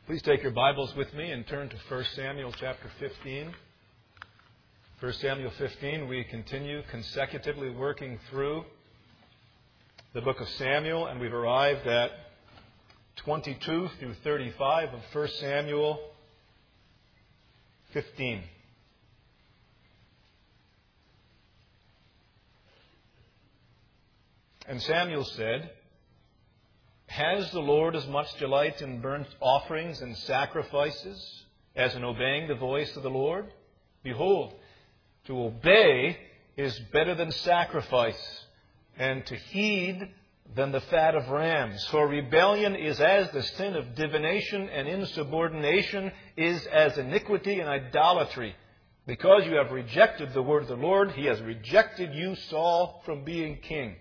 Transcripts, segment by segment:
Please take your Bibles with me and turn to 1 Samuel chapter 15. 1 Samuel 15, we continue consecutively working through the book of Samuel, and we've arrived at 22 through 35 of 1 Samuel 15. And Samuel said, "Has the Lord as much delight in burnt offerings and sacrifices as in obeying the voice of the Lord? Behold, to obey is better than sacrifice, and to heed than the fat of rams. For rebellion is as the sin of divination, and insubordination is as iniquity and idolatry. Because you have rejected the word of the Lord, He has rejected you, Saul, from being king."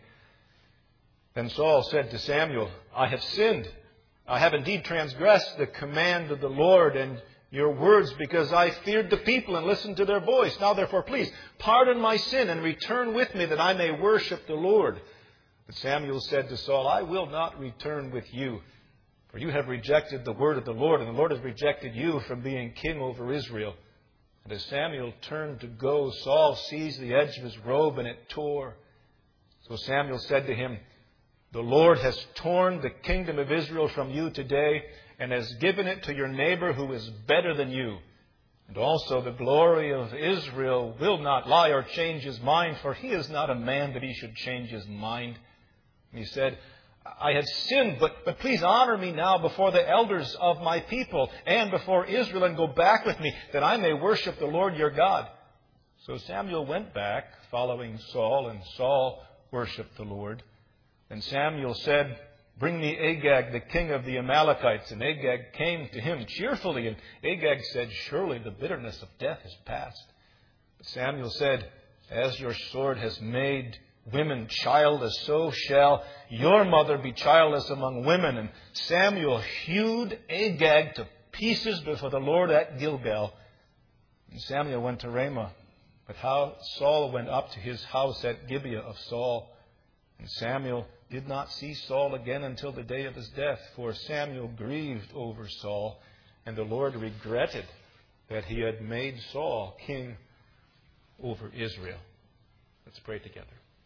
Then Saul said to Samuel, "I have sinned. I have indeed transgressed the command of the Lord and your words, because I feared the people and listened to their voice. Now therefore, please, pardon my sin and return with me that I may worship the Lord." But Samuel said to Saul, "I will not return with you, for you have rejected the word of the Lord, and the Lord has rejected you from being king over Israel." And as Samuel turned to go, Saul seized the edge of his robe, and it tore. So Samuel said to him, "The Lord has torn the kingdom of Israel from you today, and has given it to your neighbor who is better than you. And also the glory of Israel will not lie or change his mind, for he is not a man that he should change his mind." And he said, "I have sinned, but please honor me now before the elders of my people and before Israel, and go back with me, that I may worship the Lord your God." So Samuel went back, following Saul, and Saul worshipped the Lord. And Samuel said, "Bring me Agag, the king of the Amalekites." And Agag came to him cheerfully. And Agag said, "Surely the bitterness of death is past." But Samuel said, "As your sword has made women childless, so shall your mother be childless among women." And Samuel hewed Agag to pieces before the Lord at Gilgal. And Samuel went to Ramah. But Saul went up to his house at Gibeah of Saul. And Samuel did not see Saul again until the day of his death, for Samuel grieved over Saul, and the Lord regretted that He had made Saul king over Israel. Let's pray together.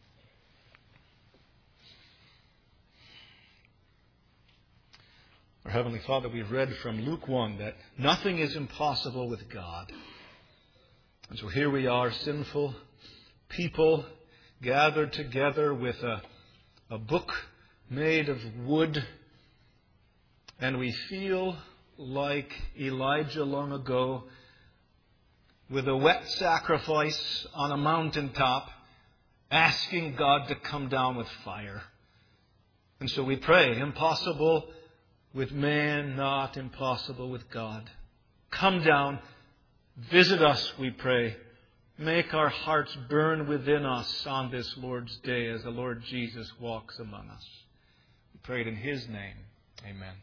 Our Heavenly Father, we've read from Luke 1 that nothing is impossible with God. And so here we are, sinful people, gathered together with a book made of wood, and we feel like Elijah long ago with a wet sacrifice on a mountaintop, asking God to come down with fire. And so we pray, impossible with man, not impossible with God. Come down, visit us, we pray. Make our hearts burn within us on this Lord's Day as the Lord Jesus walks among us. We pray it in His name. Amen.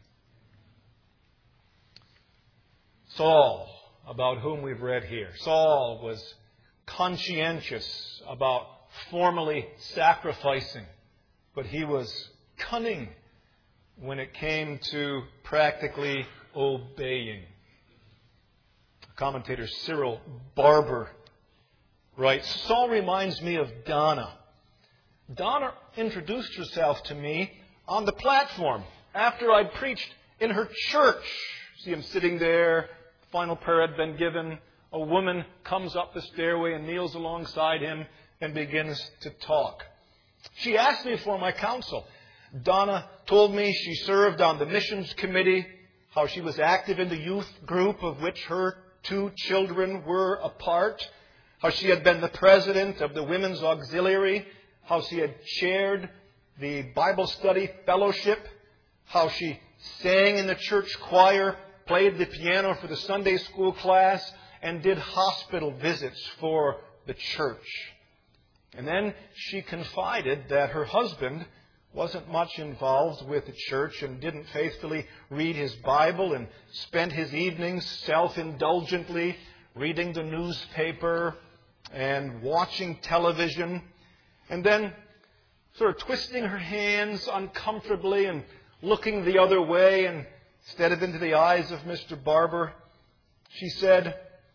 Saul, about whom we've read here. Saul was conscientious about formally sacrificing, but he was cunning when it came to practically obeying. Commentator Cyril Barber writes, "Saul reminds me of Donna. Donna introduced herself to me on the platform after I'd preached in her church. See him sitting there, final prayer had been given. A woman comes up the stairway and kneels alongside him and begins to talk. She asked me for my counsel. Donna told me she served on the missions committee, how she was active in the youth group of which her 2 children were a part, how she had been the president of the Women's Auxiliary, how she had chaired the Bible study fellowship, how she sang in the church choir, played the piano for the Sunday school class, and did hospital visits for the church. And then she confided that her husband wasn't much involved with the church and didn't faithfully read his Bible and spent his evenings self-indulgently reading the newspaper and watching television, and then sort of twisting her hands uncomfortably and looking the other way and instead of into the eyes of Mr. Barber, she said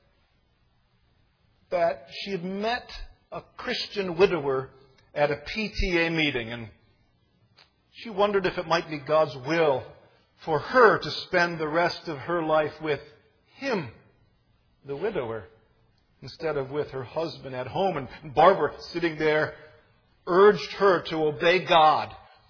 that she had met a Christian widower at a PTA meeting, and she wondered if it might be God's will for her to spend the rest of her life with him, the widower, instead of with her husband at home. And Barbara, sitting there, urged her to obey God.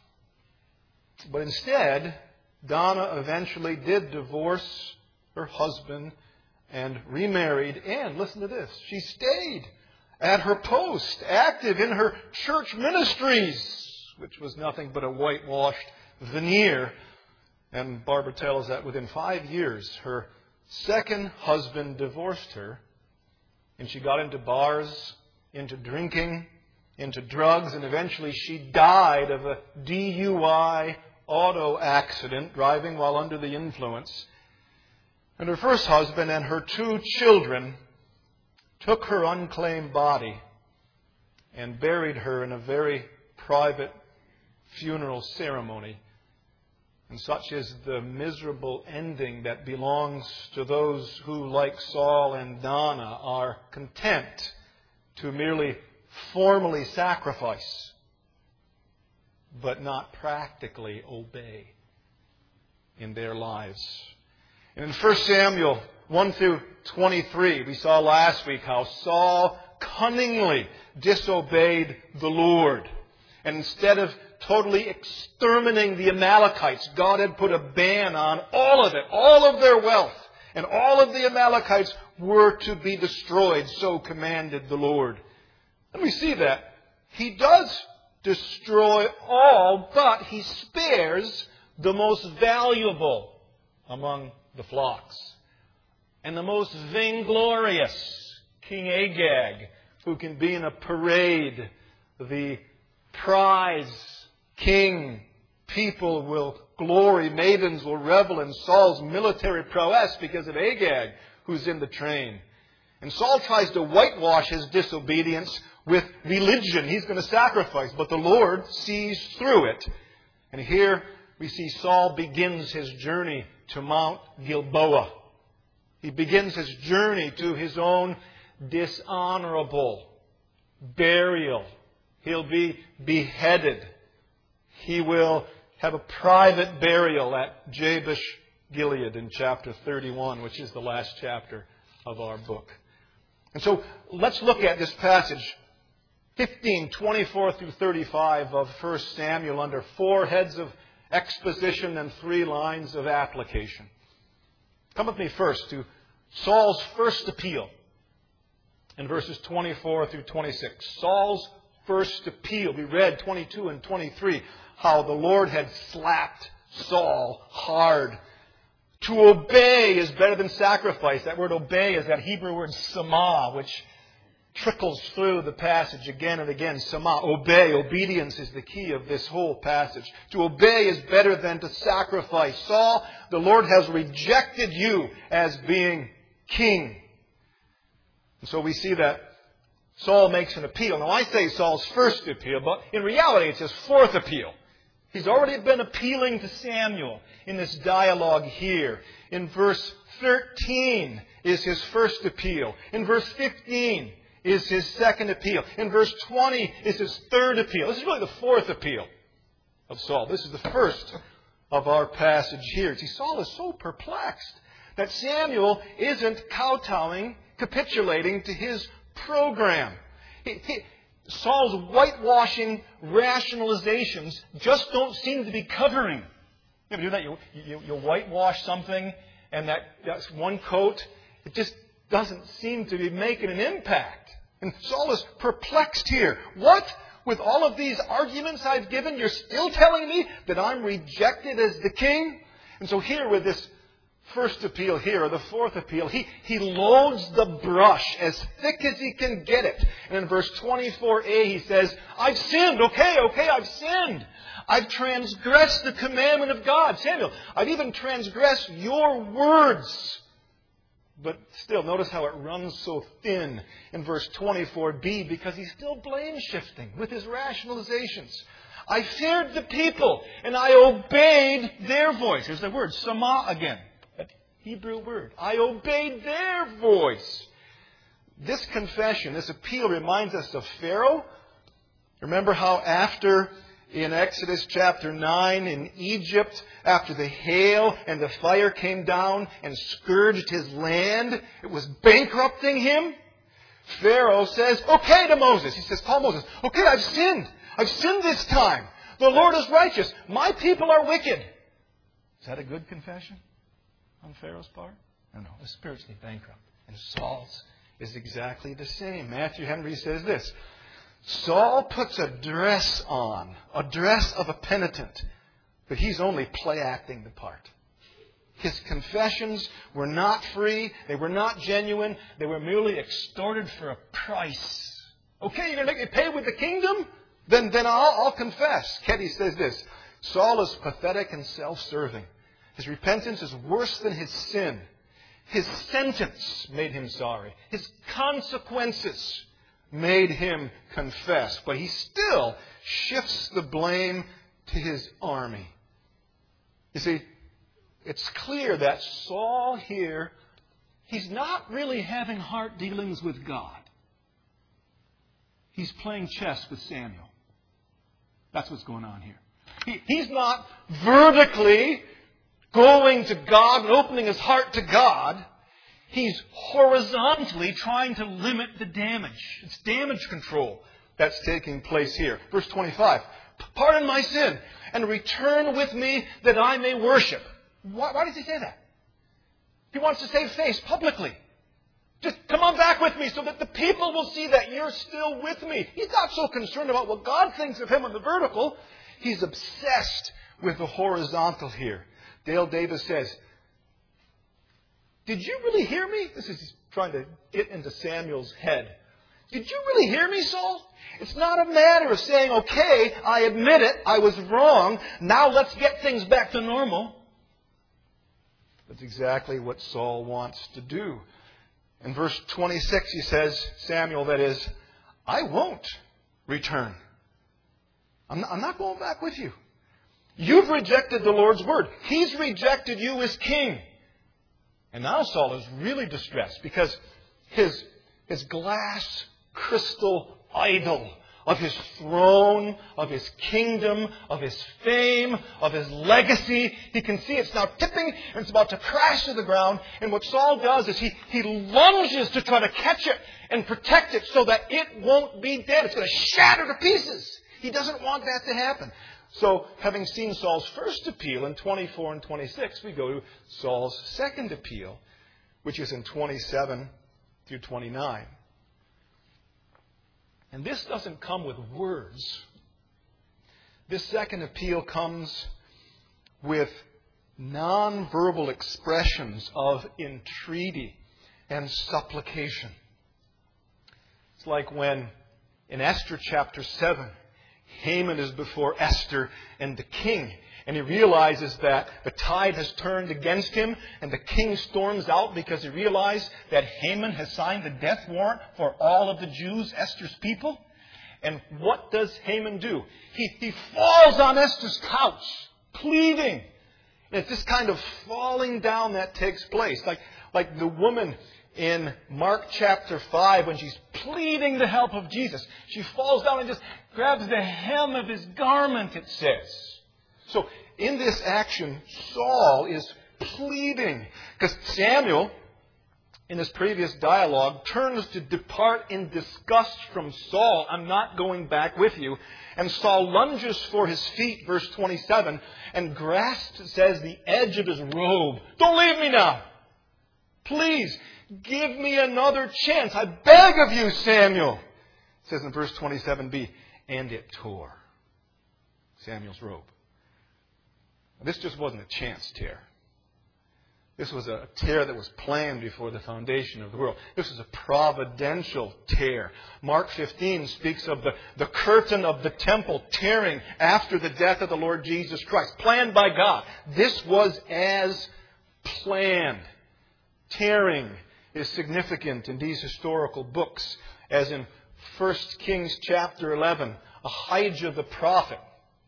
But instead, Donna eventually did divorce her husband and remarried. And listen to this, she stayed at her post, active in her church ministries, which was nothing but a whitewashed veneer. And Barbara tells that within 5 years, her second husband divorced her, and she got into bars, into drinking, into drugs, and eventually she died of a DUI auto accident, driving while under the influence. And her first husband and her 2 children took her unclaimed body and buried her in a very private funeral ceremony. And such is the miserable ending that belongs to those who, like Saul and Donna, are content to merely formally sacrifice, but not practically obey in their lives. And in 1 Samuel 1 through 23, we saw last week how Saul cunningly disobeyed the Lord. And instead of totally exterminating the Amalekites, God had put a ban on all of it, all of their wealth. And all of the Amalekites were to be destroyed, so commanded the Lord. And we see that He does destroy all, but He spares the most valuable among the flocks. And the most vainglorious, King Agag, who can be in a parade, the prize king. People will glory, maidens will revel in Saul's military prowess because of Agag, who's in the train. And Saul tries to whitewash his disobedience with religion. He's going to sacrifice, but the Lord sees through it. And here we see Saul begins his journey to Mount Gilboa. He begins his journey to his own dishonorable burial. He'll be beheaded. He will have a private burial at Jabesh Gilead in chapter 31, which is the last chapter of our book. And so let's look at this passage, 15, 24 through 35 of 1 Samuel, under 4 heads of exposition and 3 lines of application. Come with me first to Saul's first appeal in verses 24 through 26. Saul's first appeal. We read 22 and 23 how the Lord had slapped Saul hard. To obey is better than sacrifice. That word obey is that Hebrew word samah, which trickles through the passage again and again. Samah, obey. Obedience is the key of this whole passage. To obey is better than to sacrifice. Saul, the Lord has rejected you as being king. And so we see that Saul makes an appeal. Now I say Saul's first appeal, but in reality it's his 4th appeal. He's already been appealing to Samuel in this dialogue here. In verse 13 is his first appeal. In verse 15 is his second appeal. In verse 20 is his third appeal. This is really the 4th appeal of Saul. This is the first of our passage here. See, Saul is so perplexed that Samuel isn't kowtowing, capitulating to his program. Saul's whitewashing rationalizations just don't seem to be covering. You ever do that? You whitewash something and that's one coat. It just doesn't seem to be making an impact. And Saul is perplexed here. What? With all of these arguments I've given, you're still telling me that I'm rejected as the king? And so here with this first appeal here, or the 4th appeal, he loads the brush as thick as he can get it. And in verse 24a he says, I've sinned. Okay, I've sinned. I've transgressed the commandment of God. Samuel, I've even transgressed your words. But still, notice how it runs so thin in verse 24b, because he's still blame shifting with his rationalizations. I feared the people, and I obeyed their voice. Here's the word, sama again. That Hebrew word. I obeyed their voice. This confession, this appeal reminds us of Pharaoh. Remember how in Exodus chapter 9 in Egypt, after the hail and the fire came down and scourged his land, it was bankrupting him? Pharaoh says, okay to Moses. He says, call Moses. Okay, I've sinned. I've sinned this time. The Lord is righteous. My people are wicked. Is that a good confession on Pharaoh's part? No, it's spiritually bankrupt. And Saul's is exactly the same. Matthew Henry says this, Saul puts a dress on, a dress of a penitent, but he's only play acting the part. His confessions were not free. They were not genuine. They were merely extorted for a price. Okay, you're going to make me pay with the kingdom? Then I'll confess. Ketty says this, Saul is pathetic and self-serving. His repentance is worse than his sin. His sentence made him sorry. His consequences made him confess. But he still shifts the blame to his army. You see, it's clear that Saul here, he's not really having heart dealings with God. He's playing chess with Samuel. That's what's going on here. He's not vertically going to God and opening his heart to God. He's horizontally trying to limit the damage. It's damage control that's taking place here. Verse 25. Pardon my sin and return with me that I may worship. Why does he say that? He wants to save face publicly. Just come on back with me so that the people will see that you're still with me. He's not so concerned about what God thinks of him on the vertical. He's obsessed with the horizontal here. Dale Davis says, did you really hear me? This is trying to get into Samuel's head. Did you really hear me, Saul? It's not a matter of saying, okay, I admit it, I was wrong. Now let's get things back to normal. That's exactly what Saul wants to do. In verse 26 he says, Samuel, that is, I won't return. I'm not going back with you. You've rejected the Lord's word. He's rejected you as king. And now Saul is really distressed because his glass crystal idol of his throne, of his kingdom, of his fame, of his legacy. He can see it's now tipping and it's about to crash to the ground. And what Saul does is he lunges to try to catch it and protect it so that it won't be dead. It's going to shatter to pieces. He doesn't want that to happen. So, having seen Saul's first appeal in 24 and 26, we go to Saul's second appeal, which is in 27 through 29. And this doesn't come with words. This second appeal comes with nonverbal expressions of entreaty and supplication. It's like when in Esther chapter 7, Haman is before Esther and the king. And he realizes that the tide has turned against him. And the king storms out because he realized that Haman has signed the death warrant for all of the Jews, Esther's people. And what does Haman do? He falls on Esther's couch, pleading. And it's this kind of falling down that takes place. Like the woman in Mark chapter 5 when she's pleading the help of Jesus. She falls down and just grabs the hem of his garment, it says. So in this action, Saul is pleading. Because Samuel, in his previous dialogue, turns to depart in disgust from Saul. I'm not going back with you. And Saul lunges for his feet, verse 27, and grasps, it says, the edge of his robe. Don't leave me now. Please, give me another chance. I beg of you, Samuel. It says in verse 27b, and it tore Samuel's robe. This just wasn't a chance tear. This was a tear that was planned before the foundation of the world. This was a providential tear. Mark 15 speaks of the curtain of the temple tearing after the death of the Lord Jesus Christ. Planned by God. This was as planned. Tearing is significant in these historical books, as in 1 Kings chapter 11, Ahijah the prophet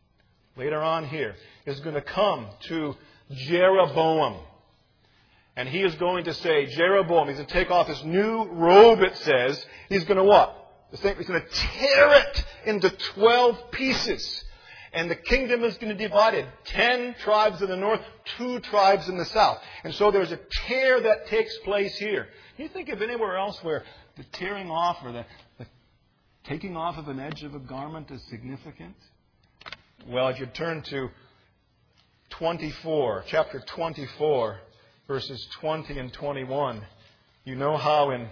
later on here, is going to come to Jeroboam. And he is going to say, Jeroboam, he's going to take off his new robe, it says. He's going to what? He's going to tear it into 12 pieces. And the kingdom is going to be divided. 10 tribes in the north, 2 tribes in the south. And so there's a tear that takes place here. Can you think of anywhere else where the tearing off or the taking off of an edge of a garment is significant? Well, if you turn to chapter 24, verses 20 and 21, you know how in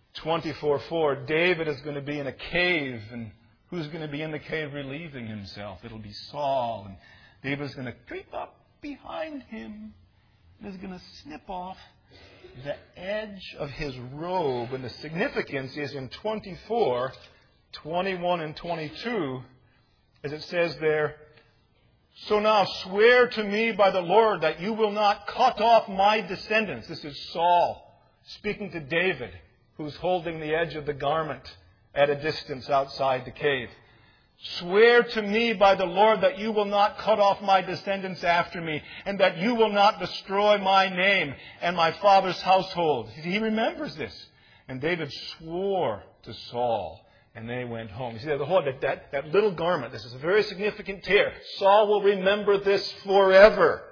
24:4, David is going to be in a cave, and who's going to be in the cave relieving himself? It'll be Saul, and David's going to creep up behind him and is going to snip off the edge of his robe. And the significance is in 24, 21 and 22, as it says there, so now swear to me by the Lord that you will not cut off my descendants. This is Saul speaking to David, who's holding the edge of the garment at a distance outside the cave. Swear to me by the Lord that you will not cut off my descendants after me, and that you will not destroy my name and my father's household. He remembers this. And David swore to Saul, and they went home. You see, that little garment, this is a very significant tear. Saul will remember this forever.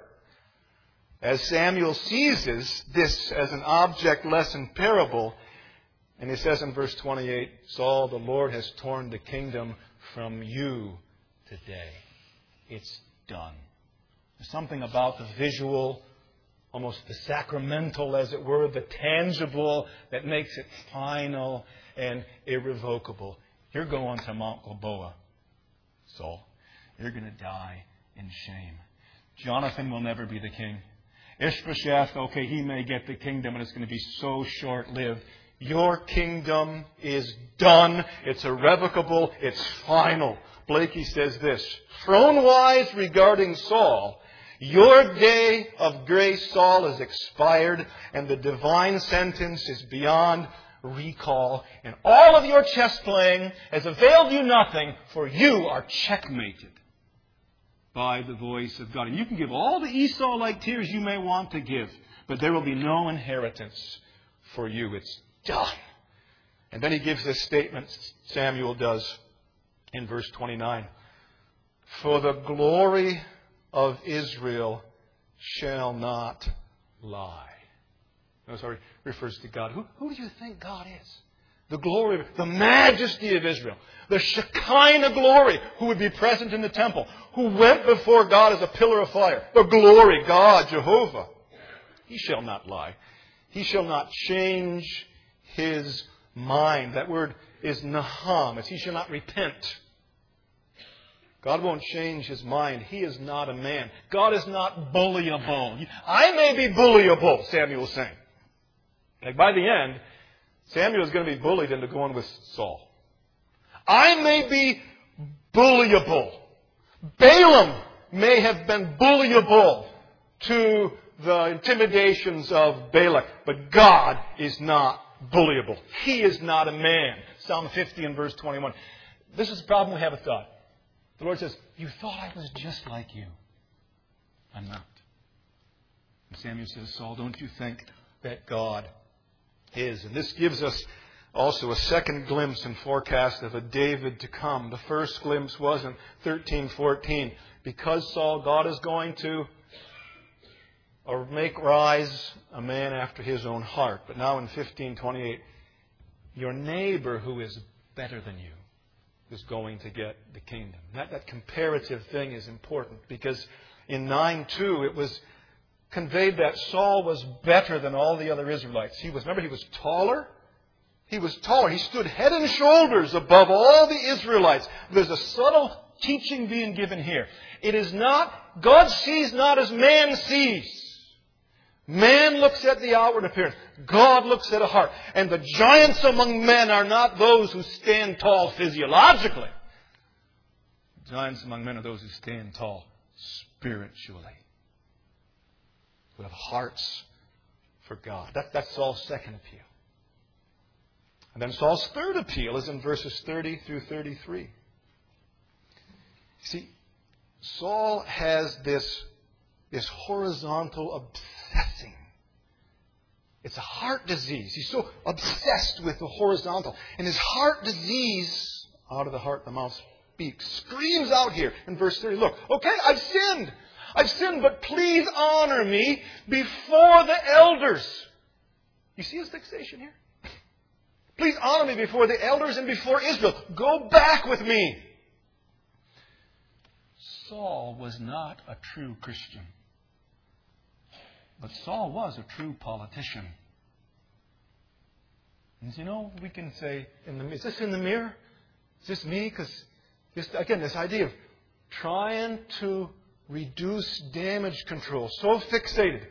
As Samuel seizes this as an object lesson parable, and he says in verse 28, Saul, the Lord has torn the kingdom from you today. It's done. There's something about the visual, almost the sacramental, as it were, the tangible, that makes it final and irrevocable. You're going to Mount Gilboa, Saul. You're going to die in shame. Jonathan will never be the king. Ishbosheth, okay, he may get the kingdom, and it's going to be so short-lived. Your kingdom is done. It's irrevocable. It's final. Blakey says this, throne-wise regarding Saul, your day of grace, Saul, is expired, and the divine sentence is beyond recall. And all of your chess playing has availed you nothing, for you are checkmated by the voice of God. And you can give all the Esau-like tears you may want to give, but there will be no inheritance for you. It's done. And then he gives this statement, Samuel does, in verse 29. For the glory of Israel shall not lie. Notice how he refers to God. Who do you think God is? The glory, the majesty of Israel. The Shekinah glory, who would be present in the temple. Who went before God as a pillar of fire. The glory, God, Jehovah. He shall not lie. He shall not change his mind. That word is naham. It's he shall not repent. God won't change his mind. He is not a man. God is not bullyable. I may be bullyable, Samuel was saying. Like by the end, Samuel is going to be bullied into going with Saul. I may be bullyable. Balaam may have been bullyable to the intimidations of Balak, but God is not bullyable. He is not a man. Psalm 50 and verse 21. This is the problem we have with God. The Lord says, you thought I was just like you. I'm not. And Samuel says, Saul, don't you think that God is? And this gives us also a second glimpse and forecast of a David to come. The first glimpse was in 13:14. Because Saul, God is going to make rise a man after his own heart. But now in 15:28, your neighbor who is better than you is going to get the kingdom. That comparative thing is important because in 9:2 it was conveyed that Saul was better than all the other Israelites. He was taller. He was taller. He stood head and shoulders above all the Israelites. There's a subtle teaching being given here. It is not, God sees not as man sees. Man looks at the outward appearance. God looks at a heart. And the giants among men are not those who stand tall physiologically. Giants among men are those who stand tall spiritually. Who have hearts for God. That's Saul's second appeal. And then Saul's third appeal is in verses 30 through 33. See, Saul has this horizontal obsessing. It's a heart disease. He's so obsessed with the horizontal. And his heart disease, out of the heart the mouth speaks, screams out here in verse 30. Look, okay, I've sinned. I've sinned, but please honor me before the elders. You see his fixation here? Please honor me before the elders and before Israel. Go back with me. Saul was not a true Christian. But Saul was a true politician. And you know, we can say, is this in the mirror? Is this me? Because, again, this idea of trying to reduce damage control, so fixated.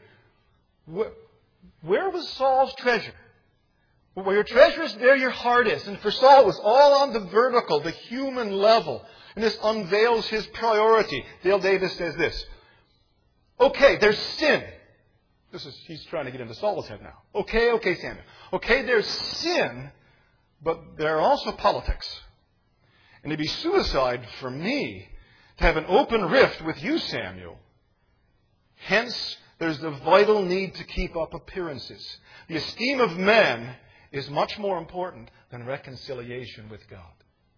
Where was Saul's treasure? Where your treasure is, there your heart is. And for Saul, it was all on the vertical, the human level. And this unveils his priority. Dale Davis says this. Okay, there's sin. He's trying to get into Saul's head now. Okay, Samuel. Okay, there's sin, but there are also politics. And it'd be suicide for me to have an open rift with you, Samuel. Hence, there's the vital need to keep up appearances. The esteem of men is much more important than reconciliation with God.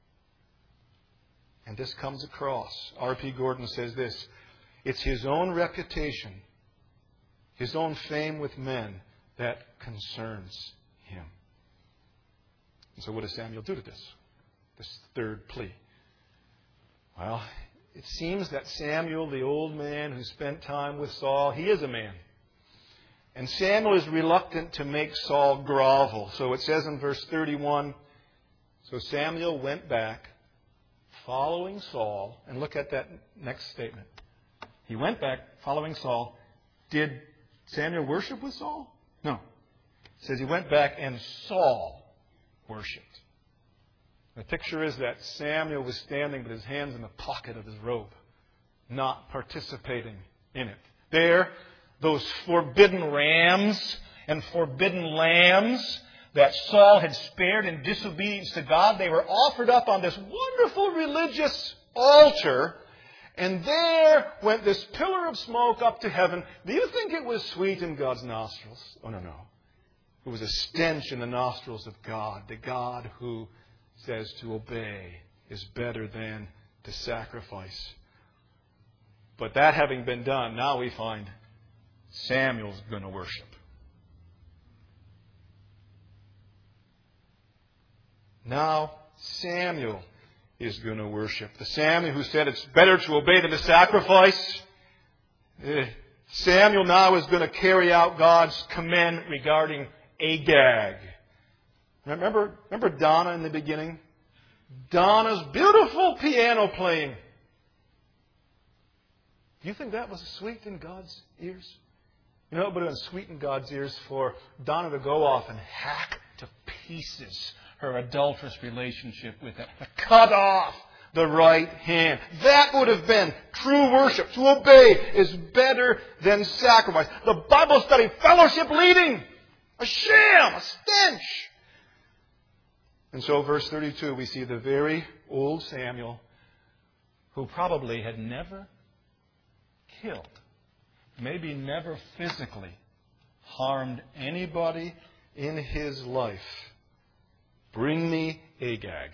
And this comes across. R.P. Gordon says this. It's his own reputation, his own fame with men that concerns him. And so what does Samuel do to this third plea? Well, it seems that Samuel, the old man who spent time with Saul, he is a man. And Samuel is reluctant to make Saul grovel. So it says in verse 31, so Samuel went back following Saul. And look at that next statement. He went back following Saul. Did Samuel worship with Saul? No. It says he went back and Saul worshipped. The picture is that Samuel was standing with his hands in the pocket of his robe, not participating in it. There, those forbidden rams and forbidden lambs that Saul had spared in disobedience to God, they were offered up on this wonderful religious altar. And there went this pillar of smoke up to heaven. Do you think it was sweet in God's nostrils? Oh, no. It was a stench in the nostrils of God. The God who says to obey is better than to sacrifice. But that having been done, now we find Samuel's going to worship. Now Samuel is going to worship. The Samuel who said it's better to obey than to sacrifice. Samuel now is going to carry out God's command regarding Agag. Remember Donna in the beginning? Donna's beautiful piano playing. Do you think that was sweet in God's ears? You know, it would have been sweet in God's ears for Donna to go off and hack to pieces her adulterous relationship with him. To cut off the right hand. That would have been true worship. To obey is better than sacrifice. The Bible study fellowship leading. A sham, a stench. And so verse 32, we see the very old Samuel who probably had never killed, maybe never physically harmed anybody in his life. Bring me Agag.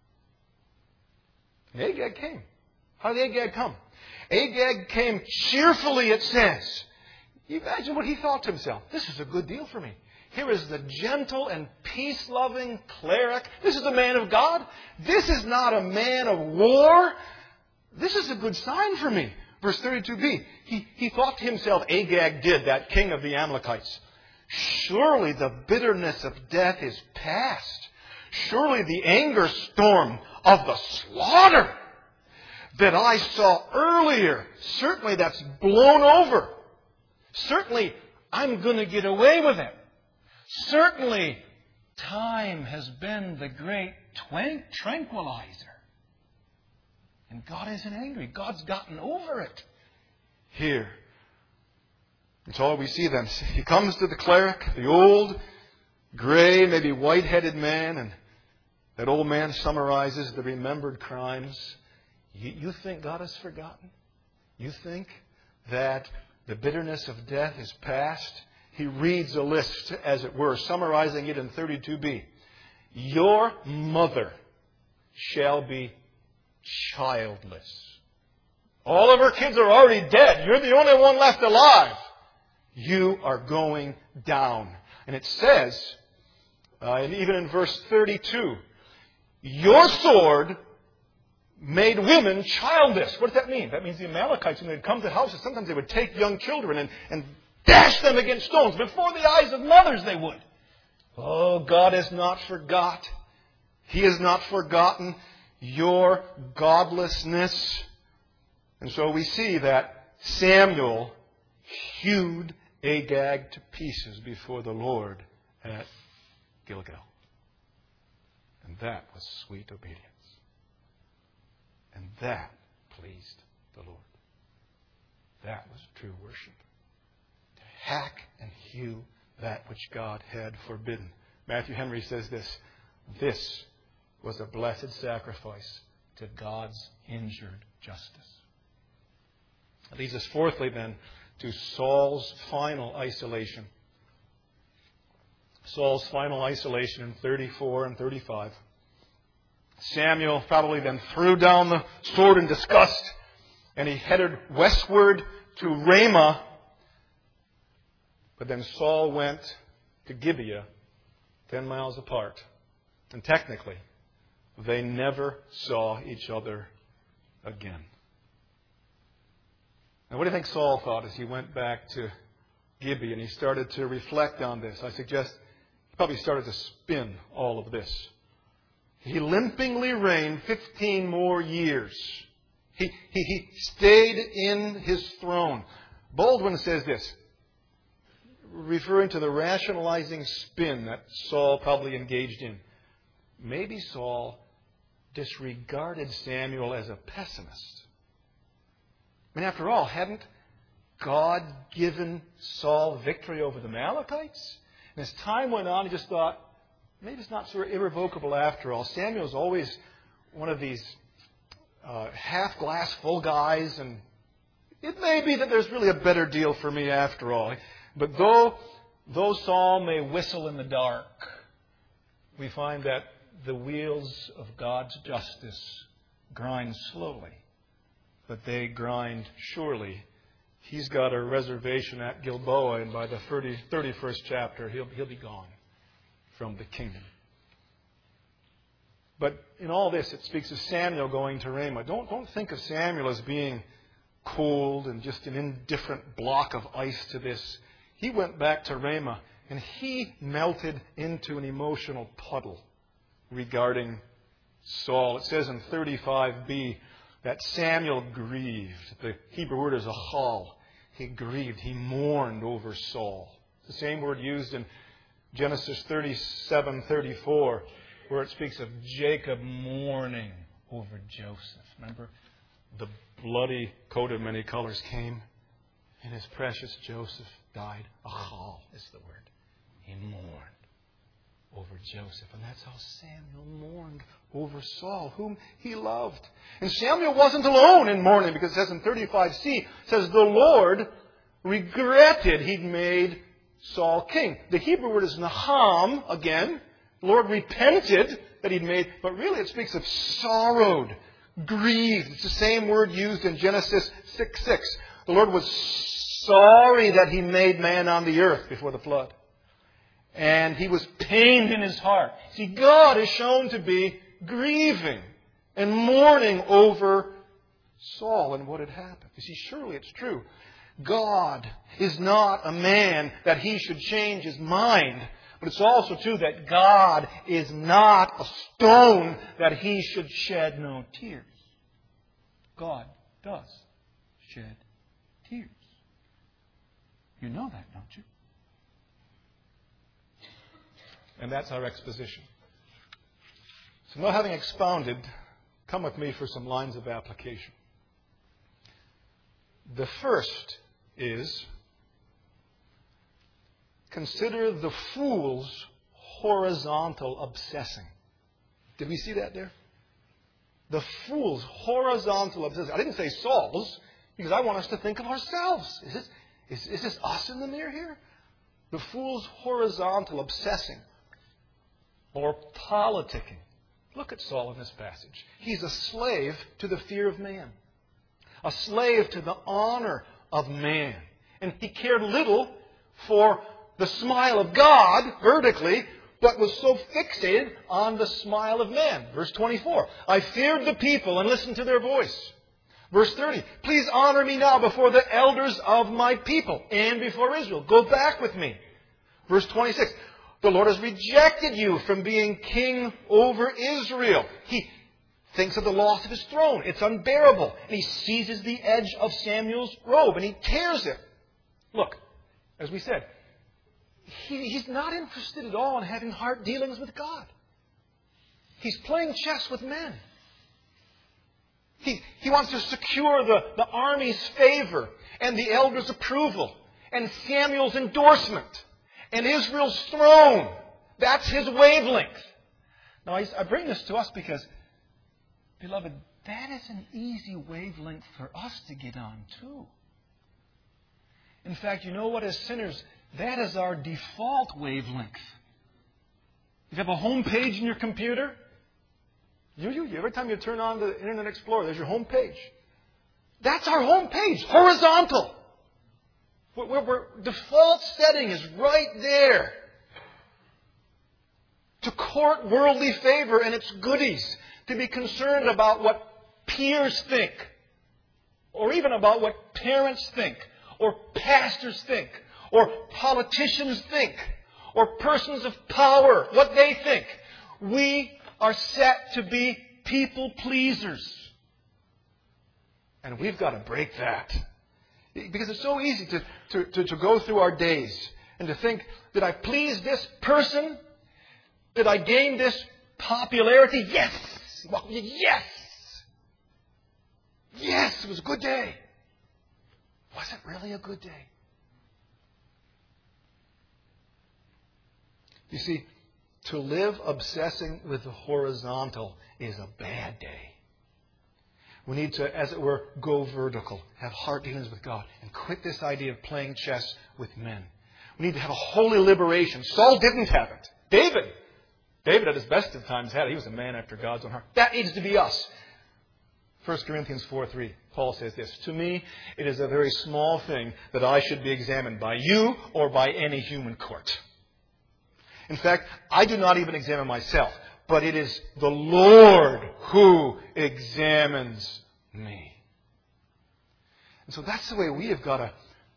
And Agag came. How did Agag come? Agag came cheerfully, it says. You imagine what he thought to himself. This is a good deal for me. Here is the gentle and peace-loving cleric. This is a man of God. This is not a man of war. This is a good sign for me. Verse 32b, he thought to himself, Agag did, that king of the Amalekites. Surely the bitterness of death is past. Surely the anger storm of the slaughter that I saw earlier, certainly that's blown over. Certainly I'm going to get away with it. Certainly time has been the great tranquilizer. And God isn't angry. God's gotten over it here. That's all we see then. He comes to the cleric, the old, gray, maybe white-headed man, and that old man summarizes the remembered crimes. You think God has forgotten? You think that the bitterness of death is past? He reads a list, as it were, summarizing it in 32b. Your mother shall be childless. All of her kids are already dead. You're the only one left alive. You are going down. And it says, and even in verse 32, your sword made women childless. What does that mean? That means the Amalekites, when they'd come to houses, sometimes they would take young children and dash them against stones. Before the eyes of mothers they would. Oh, God has not forgot. He has not forgotten your godlessness. And so we see that Samuel hewed Agag to pieces before the Lord at Gilgal. And that was sweet obedience. And that pleased the Lord. That was true worship. To hack and hew that which God had forbidden. Matthew Henry says this. This was a blessed sacrifice to God's injured justice. That leads us fourthly then to Saul's final isolation. Saul's final isolation in 34 and 35. Samuel probably then threw down the sword in disgust, and he headed westward to Ramah. But then Saul went to Gibeah, 10 miles apart. And technically, they never saw each other again. Now, what do you think Saul thought as he went back to Gibeah and he started to reflect on this? I suggest he probably started to spin all of this. He limpingly reigned 15 more years. He stayed in his throne. Baldwin says this, referring to the rationalizing spin that Saul probably engaged in. Maybe Saul disregarded Samuel as a pessimist. I mean, after all, hadn't God given Saul victory over the Amalekites? And as time went on, he just thought, maybe it's not so irrevocable after all. Samuel's always one of these half-glass full guys, and it may be that there's really a better deal for me after all. But though Saul may whistle in the dark, we find that the wheels of God's justice grind slowly, but they grind surely. He's got a reservation at Gilboa, and by the 31st chapter, he'll be gone from the kingdom. But in all this, it speaks of Samuel going to Ramah. Don't think of Samuel as being cold and just an indifferent block of ice to this. He went back to Ramah, and he melted into an emotional puddle regarding Saul. It says in 35b that Samuel grieved. The Hebrew word is achal. He grieved. He mourned over Saul. The same word used in Genesis 37:34, where it speaks of Jacob mourning over Joseph. Remember, the bloody coat of many colors came, and his precious Joseph died. Achal is the word. He mourned over Joseph. And that's how Samuel mourned over Saul, whom he loved. And Samuel wasn't alone in mourning, because it says in 35c, it says the Lord regretted he'd made Saul king. The Hebrew word is naham, again. The Lord repented that he'd made, but really it speaks of sorrowed, grieved. It's the same word used in Genesis 6:6. The Lord was sorry that he made man on the earth before the flood. And he was pained in his heart. See, God is shown to be grieving and mourning over Saul and what had happened. You see, surely it's true. God is not a man that he should change his mind. But it's also true that God is not a stone that he should shed no tears. God does shed tears. You know that, don't you? And that's our exposition. So now, having expounded, come with me for some lines of application. The first is, consider the fool's horizontal obsessing. Did we see that there? The fool's horizontal obsessing. I didn't say Saul's. Because I want us to think of ourselves. Is this us in the mirror here? The fool's horizontal obsessing or politicking. Look at Saul in this passage. He's a slave to the fear of man. A slave to the honor of man. And he cared little for the smile of God vertically, but was so fixated on the smile of man. Verse 24, I feared the people and listened to their voice. Verse 30, please honor me now before the elders of my people and before Israel. Go back with me. Verse 26, the Lord has rejected you from being king over Israel. He thinks of the loss of his throne. It's unbearable. And he seizes the edge of Samuel's robe and he tears it. Look, as we said, he's not interested at all in having heart dealings with God. He's playing chess with men. He wants to secure the army's favor and the elders' approval and Samuel's endorsement and Israel's throne. That's his wavelength. Now, I bring this to us because, beloved, that is an easy wavelength for us to get on too. In fact, you know what, as sinners, that is our default wavelength. You have a home page in your computer. Every time you turn on the Internet Explorer, there's your home page. That's our home page, horizontal. Where default setting is right there. To court worldly favor and its goodies. To be concerned about what peers think. Or even about what parents think. Or pastors think. Or politicians think. Or persons of power, what they think. We are set to be people pleasers. And we've got to break that. Because it's so easy to go through our days and to think, did I please this person? Did I gain this popularity? Yes! Well, yes! Yes, it was a good day. Was it really a good day? You see, to live obsessing with the horizontal is a bad day. We need to, as it were, go vertical, have heart dealings with God, and quit this idea of playing chess with men. We need to have a holy liberation. Saul didn't have it. David at his best of times had it. He was a man after God's own heart. That needs to be us. 1 Corinthians 4:3, Paul says this, to me it is a very small thing that I should be examined by you or by any human court. In fact, I do not even examine myself, but it is the Lord who examines me. And so that's the way we have got to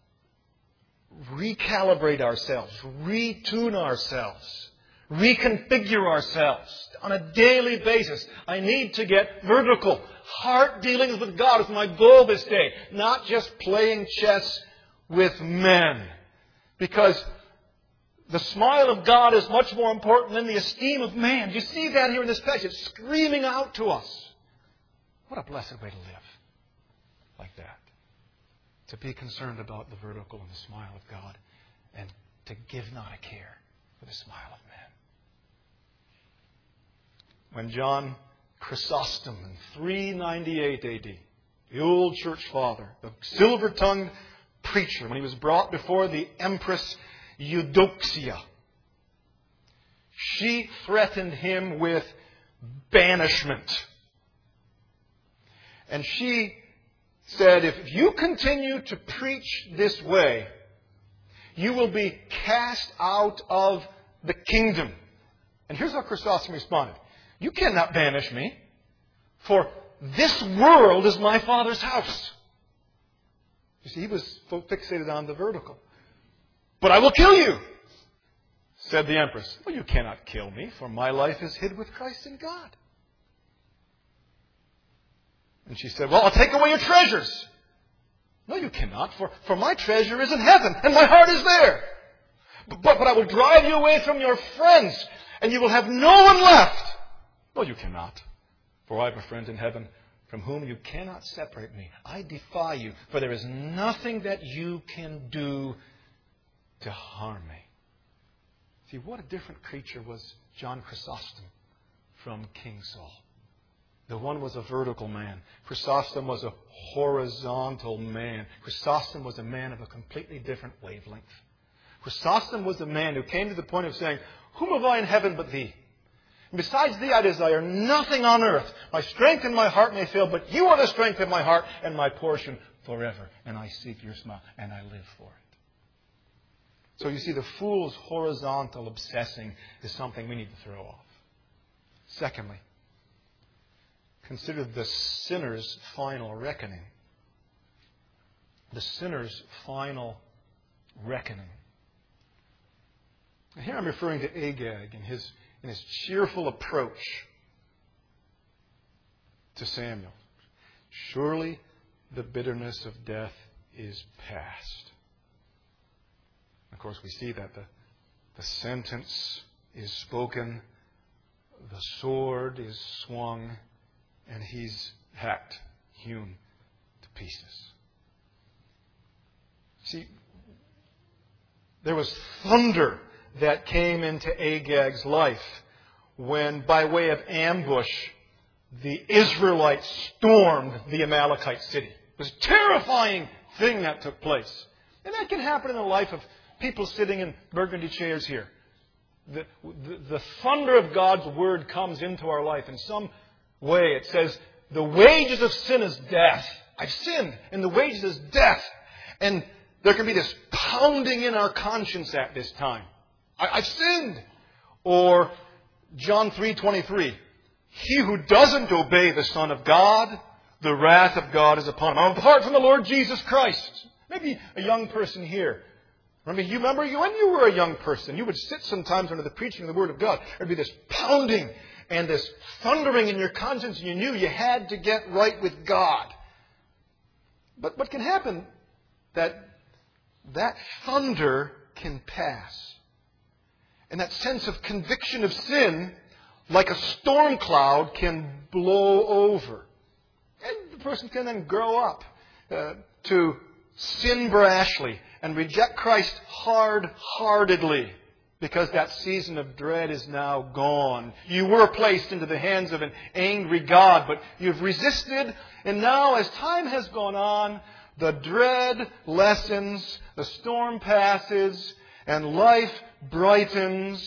recalibrate ourselves, retune ourselves, reconfigure ourselves on a daily basis. I need to get vertical. Heart dealings with God is my goal this day, not just playing chess with men. Because the smile of God is much more important than the esteem of man. You see that here in this passage. It's screaming out to us. What a blessed way to live like that. To be concerned about the vertical and the smile of God. And to give not a care for the smile of man. When John Chrysostom in 398 A.D., the old church father, the silver-tongued preacher, when he was brought before the Empress Eudoxia, she threatened him with banishment. And she said, if you continue to preach this way, you will be cast out of the kingdom. And here's how Chrysostom responded. You cannot banish me, for this world is my Father's house. You see, he was fixated on the vertical. But I will kill you, said the Empress. Well, you cannot kill me, for my life is hid with Christ in God. And she said, well, I'll take away your treasures. No, you cannot, for my treasure is in heaven, and my heart is there. But I will drive you away from your friends, and you will have no one left. No, you cannot, for I have a friend in heaven from whom you cannot separate me. I defy you, for there is nothing that you can do to harm me. See, what a different creature was John Chrysostom from King Saul. The one was a vertical man. Chrysostom was a horizontal man. Chrysostom was a man of a completely different wavelength. Chrysostom was a man who came to the point of saying, "Whom have I in heaven but thee? And besides thee I desire nothing on earth. My strength and my heart may fail, but you are the strength of my heart and my portion forever. And I seek your smile, and I live for it." So you see, the fool's horizontal obsessing is something we need to throw off. Secondly, consider the sinner's final reckoning. The sinner's final reckoning. And here I'm referring to Agag in his cheerful approach to Samuel. Surely the bitterness of death is past. Of course, we see that the sentence is spoken, the sword is swung, and he's hacked, hewn to pieces. See, there was thunder that came into Agag's life when, by way of ambush, the Israelites stormed the Amalekite city. It was a terrifying thing that took place. And that can happen in the life of people sitting in burgundy chairs here. The thunder of God's Word comes into our life in some way. It says, the wages of sin is death. I've sinned, and the wages is death. And there can be this pounding in our conscience at this time. I've sinned. Or John 3:23. He who doesn't obey the Son of God, the wrath of God is upon him. I'm apart from the Lord Jesus Christ. Maybe a young person here. Remember you when you were a young person, you would sit sometimes under the preaching of the Word of God. There'd be this pounding and this thundering in your conscience, and you knew you had to get right with God. But what can happen, that thunder can pass. And that sense of conviction of sin, like a storm cloud, can blow over. And the person can then grow up to sin brashly and reject Christ hard-heartedly, because that season of dread is now gone. You were placed into the hands of an angry God, but you've resisted, and now as time has gone on, the dread lessens, the storm passes, and life brightens.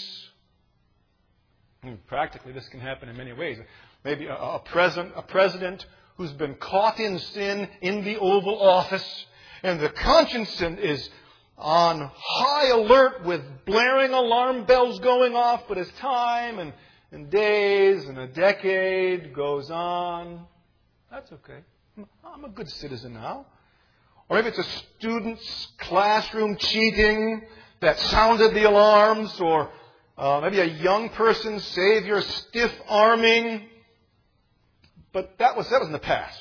Practically, this can happen in many ways. Maybe a president who's been caught in sin in the Oval Office, and the conscience is on high alert with blaring alarm bells going off, but as time and days and a decade goes on, that's okay. I'm a good citizen now. Or maybe it's a student's classroom cheating that sounded the alarms, or maybe a young person's Savior stiff-arming. But that was in the past.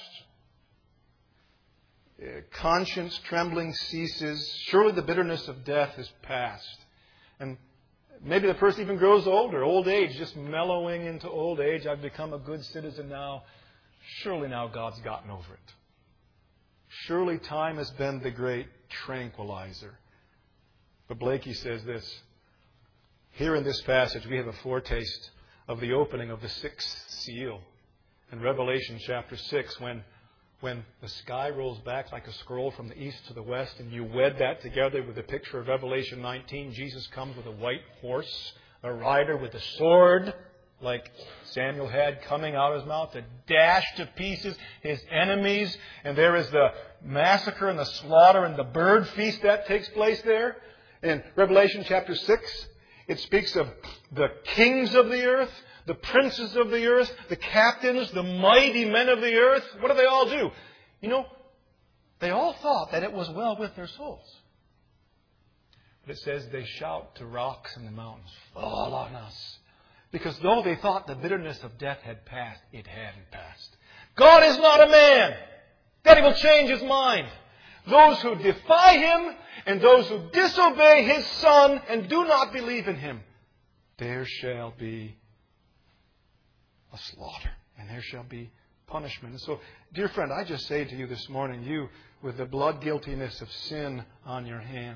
Conscience trembling ceases. Surely the bitterness of death is past. And maybe the person even grows older. Old age, just mellowing into old age. I've become a good citizen now. Surely now God's gotten over it. Surely time has been the great tranquilizer. But Blakey says this. Here in this passage we have a foretaste of the opening of the sixth seal. In Revelation chapter 6, when the sky rolls back like a scroll from the east to the west, and you wed that together with the picture of Revelation 19, Jesus comes with a white horse, a rider with a sword, like Samuel had coming out of his mouth, to dash to pieces his enemies. And there is the massacre and the slaughter and the bird feast that takes place there. In Revelation chapter 6, it speaks of the kings of the earth, the princes of the earth, the captains, the mighty men of the earth. What do they all do? You know, they all thought that it was well with their souls. But it says they shout to rocks and the mountains, fall on us. Because though they thought the bitterness of death had passed, it hadn't passed. God is not a man that He will change His mind. Those who defy Him and those who disobey His Son and do not believe in Him, there shall be a slaughter, and there shall be punishment. And so, dear friend, I just say to you this morning, you with the blood guiltiness of sin on your hand,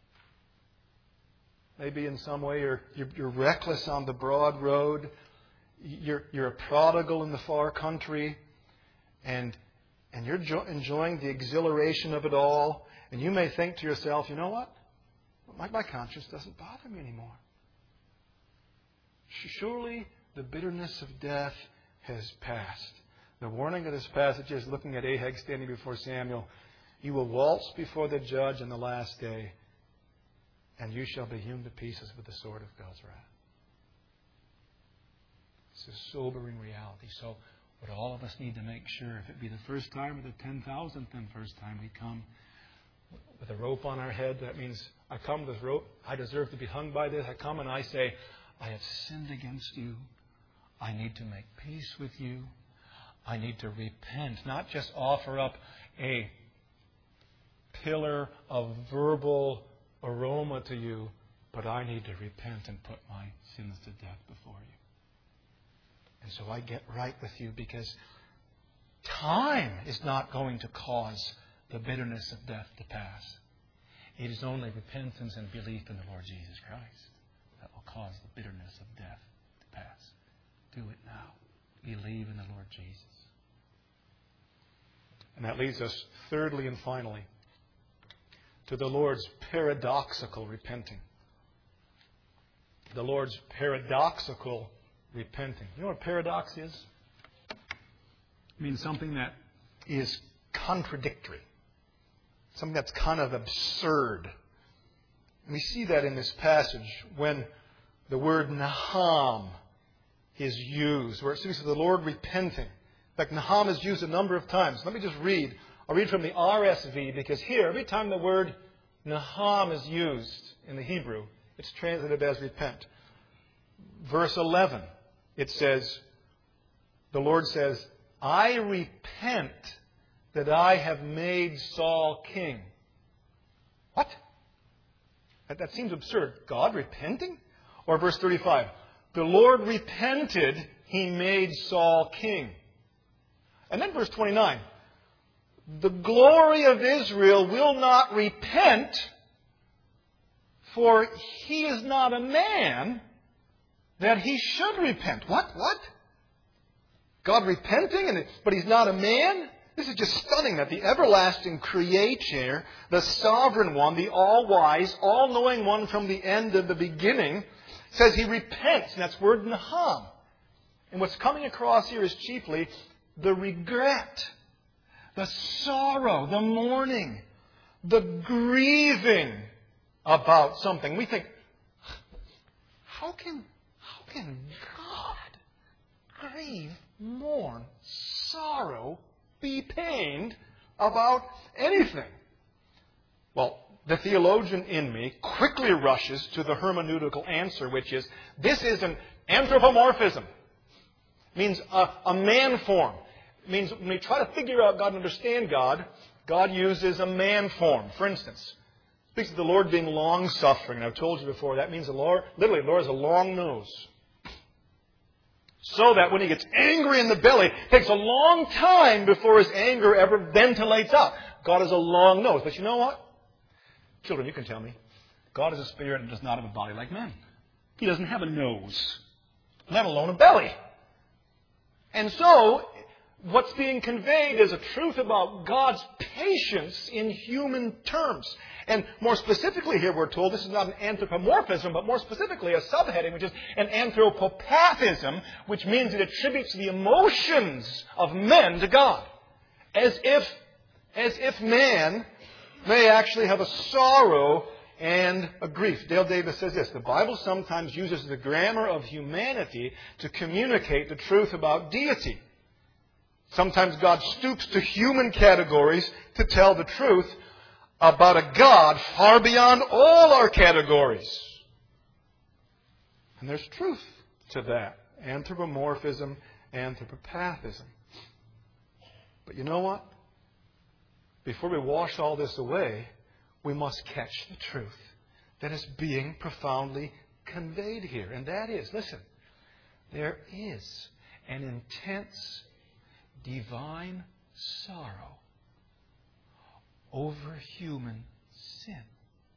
maybe in some way you're reckless on the broad road, You're a prodigal in the far country, and you're enjoying the exhilaration of it all, and you may think to yourself, you know what? My conscience doesn't bother me anymore. Surely the bitterness of death has passed. The warning of this passage is looking at Ahab standing before Samuel. You will waltz before the judge on the last day, and you shall be hewn to pieces with the sword of God's wrath. It's a sobering reality. So what all of us need to make sure, if it be the first time or the 10,000th and first time we come with a rope on our head, that means I come with this rope. I deserve to be hung by this. I come and I say, I have sinned against you. I need to make peace with you. I need to repent, not just offer up a pillar of verbal aroma to you, but I need to repent and put my sins to death before you. And so I get right with you, because time is not going to cause the bitterness of death to pass. It is only repentance and belief in the Lord Jesus Christ that will cause the bitterness of death to pass. Do it now. Believe in the Lord Jesus. And that leads us, thirdly and finally, to the Lord's paradoxical repenting. The Lord's paradoxical repenting. You know what paradox is? It means something that is contradictory. Something that's kind of absurd. And we see that in this passage when the word Naham is used, where it speaks of the Lord repenting. In fact, Naham is used a number of times. Let me just read. I'll read from the RSV, because here, every time the word Naham is used in the Hebrew, it's translated as repent. Verse 11, it says, the Lord says, I repent that I have made Saul king. What? That seems absurd. God repenting? Or verse 35, the Lord repented, He made Saul king. And then verse 29, the glory of Israel will not repent, for he is not a man that he should repent. What? God repenting, but He's not a man? This is just stunning that the everlasting Creator, the Sovereign One, the all-wise, all-knowing One from the end of the beginning, says He repents. And that's word Naham. And what's coming across here is chiefly the regret, the sorrow, the mourning, the grieving about something. We think, how can God grieve, mourn, sorrow, be pained about anything? Well, the theologian in me quickly rushes to the hermeneutical answer, which is, this is an anthropomorphism. It means a man form. It means when we try to figure out God and understand God, God uses a man form. For instance, it speaks of the Lord being long-suffering. And I've told you before, that means the Lord has a long nose. So that when He gets angry in the belly, it takes a long time before His anger ever ventilates out. God has a long nose. But you know what? Children, you can tell me. God is a spirit and does not have a body like men. He doesn't have a nose, let alone a belly. And so, what's being conveyed is a truth about God's patience in human terms. And more specifically here, we're told this is not an anthropomorphism, but more specifically a subheading, which is an anthropopathism, which means it attributes the emotions of men to God. As if man may actually have a sorrow and a grief. Dale Davis says this, the Bible sometimes uses the grammar of humanity to communicate the truth about deity. Sometimes God stoops to human categories to tell the truth about a God far beyond all our categories. And there's truth to that. Anthropomorphism, anthropopathism. But you know what? Before we wash all this away, we must catch the truth that is being profoundly conveyed here. And that is, listen, there is an intense divine sorrow over human sin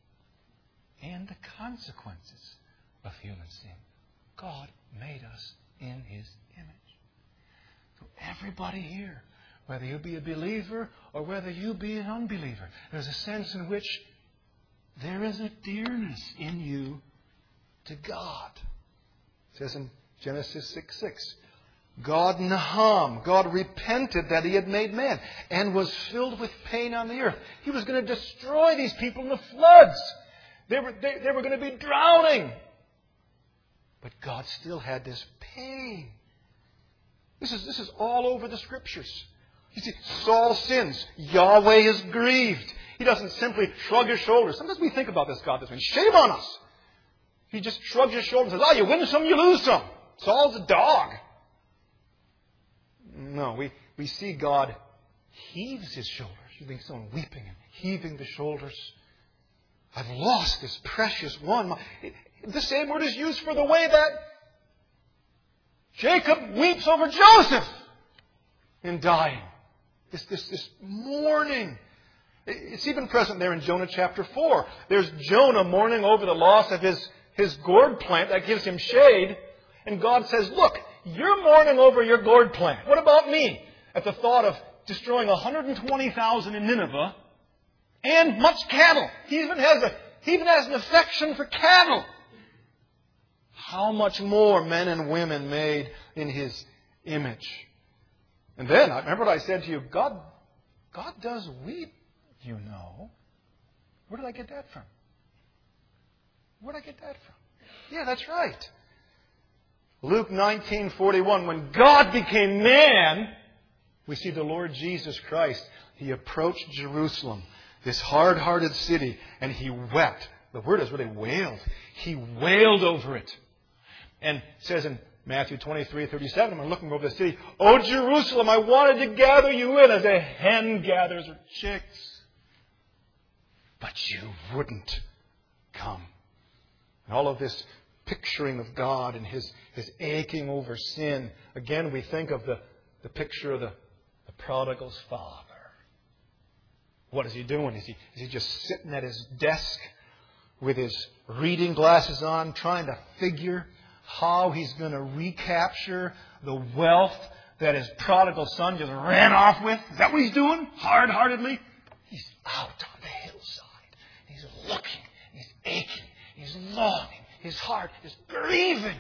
and the consequences of human sin. God made us in His image. So everybody here, whether you be a believer or whether you be an unbeliever, there's a sense in which there is a dearness in you to God. It says in Genesis 6:6, God Naham, God repented that He had made man and was filled with pain on the earth. He was going to destroy these people in the floods. They were going to be drowning. But God still had this pain. This is all over the Scriptures. You see, Saul sins. Yahweh is grieved. He doesn't simply shrug His shoulders. Sometimes we think about this God this way. Shame on us. He just shrugs His shoulders and says, you win some, you lose some. Saul's a dog. No, we see God heaves His shoulders. You think someone weeping and heaving the shoulders. I've lost this precious one. The same word is used for the way that Jacob weeps over Joseph in dying. This mourning. It's even present there in Jonah chapter 4. There's Jonah mourning over the loss of his gourd plant that gives him shade. And God says, look, you're mourning over your gourd plant. What about me? At the thought of destroying 120,000 in Nineveh and much cattle. He even has an affection for cattle. How much more men and women made in His image. And then, I remember what I said to you, God does weep, you know. Where did I get that from? Where did I get that from? Yeah, that's right. Luke 19:41, when God became man, we see the Lord Jesus Christ. He approached Jerusalem, this hard-hearted city, and He wept. The word is really wailed. He wailed over it. And it says in Matthew 23:37, I'm looking over the city, "O Jerusalem, I wanted to gather you in as a hen gathers her chicks. But you wouldn't come." And all of this picturing of God and His aching over sin. Again, we think of the picture of the prodigal's father. What is he doing? Is he just sitting at his desk with his reading glasses on, trying to figure how he's going to recapture the wealth that his prodigal son just ran off with? Is that what he's doing? Hard-heartedly? He's out on the hillside. He's looking. He's aching. He's longing. His heart is grieving.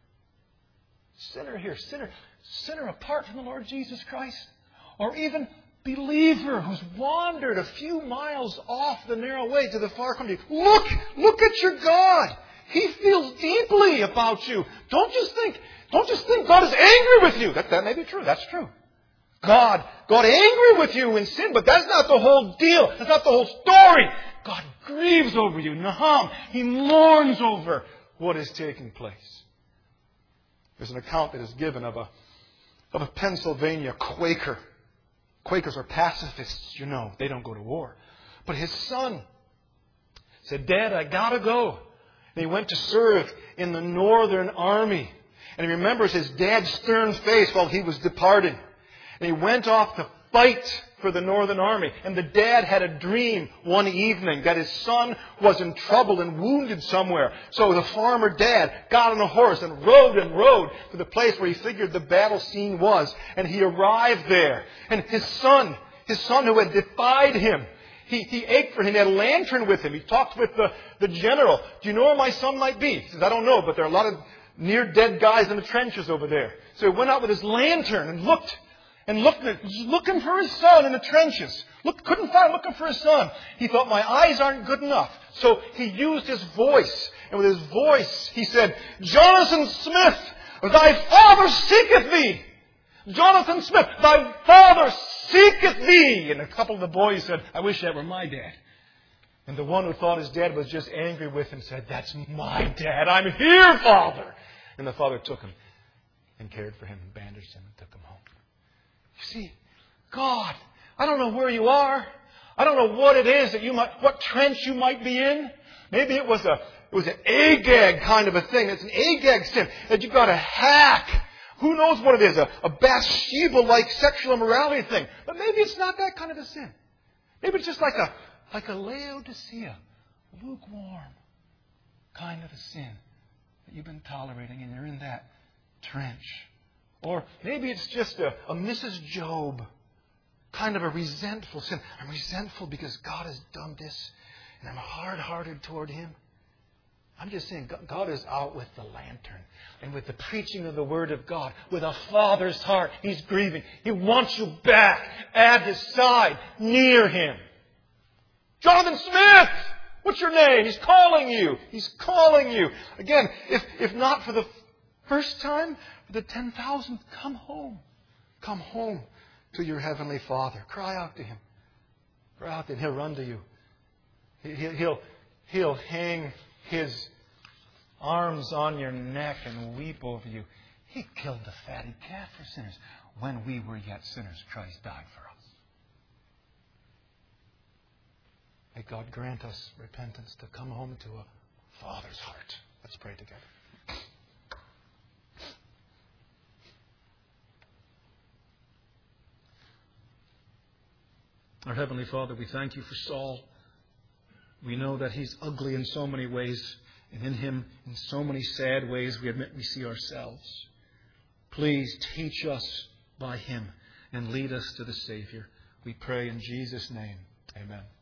Sinner here, sinner apart from the Lord Jesus Christ. Or even believer who's wandered a few miles off the narrow way to the far country. Look at your God. He feels deeply about you. Don't just think God is angry with you. That may be true. That's true. God angry with you in sin, but that's not the whole deal. That's not the whole story. God grieves over you. Naham. He mourns over what is taking place. There's an account that is given of a Pennsylvania Quaker. Quakers are pacifists, you know. They don't go to war. But his son said, "Dad, I gotta go." And he went to serve in the Northern Army. And he remembers his dad's stern face while he was departing. And he went off to fight for the Northern Army. And the dad had a dream one evening that his son was in trouble and wounded somewhere. So the farmer dad got on a horse and rode to the place where he figured the battle scene was. And he arrived there. And his son who had defied him, he ached for him. He had a lantern with him. He talked with the general. "Do you know where my son might be?" He says, "I don't know, but there are a lot of near dead guys in the trenches over there." So he went out with his lantern and looked, looking for his son in the trenches. Couldn't find him, looking for his son. He thought, my eyes aren't good enough. So he used his voice. And with his voice, he said, "Jonathan Smith, thy father seeketh thee. Jonathan Smith, thy father seeketh thee." And a couple of the boys said, "I wish that were my dad." And the one who thought his dad was just angry with him said, "That's my dad. I'm here, Father." And the father took him and cared for him and bandaged him and took him home. You see, God, I don't know where you are. I don't know what it is what trench you might be in. Maybe it was an Agag kind of a thing. It's an Agag sin that you've got to hack. Who knows what it is? A Bathsheba-like sexual immorality thing. But maybe it's not that kind of a sin. Maybe it's just like a Laodicea, lukewarm kind of a sin that you've been tolerating, and you're in that trench. Or maybe it's just a Mrs. Job, kind of a resentful sin. I'm resentful because God has done this, and I'm hard-hearted toward Him. I'm just saying, God is out with the lantern and with the preaching of the Word of God, with a father's heart. He's grieving. He wants you back at His side, near Him. Jonathan Smith! What's your name? He's calling you. He's calling you. Again, if not for the first time, for the 10,000th, come home. Come home to your Heavenly Father. Cry out to Him. Cry out to Him. He'll run to you. He'll hang His arms on your neck and weep over you. He killed the fatted calf for sinners. When we were yet sinners, Christ died for us. May God grant us repentance to come home to a Father's heart. Let's pray together. Our Heavenly Father, we thank You for Saul. We know that he's ugly in so many ways, and in him, in so many sad ways, we admit we see ourselves. Please teach us by him and lead us to the Savior. We pray in Jesus' name. Amen.